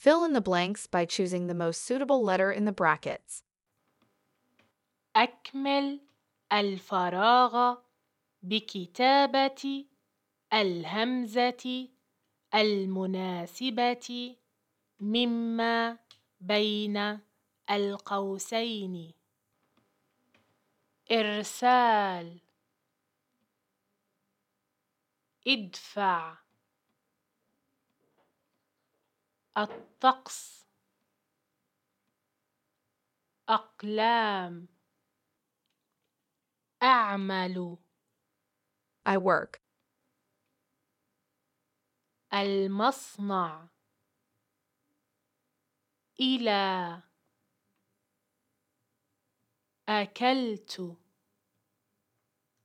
Fill in the blanks by choosing the most suitable letter in the brackets. أكمل الفراغ بكتابة الهمزة المناسبة مما بين القوسين. إرسال، ادفع، الطقس، أقلام، أعمل، I work. المصنع، إلى، أكلت.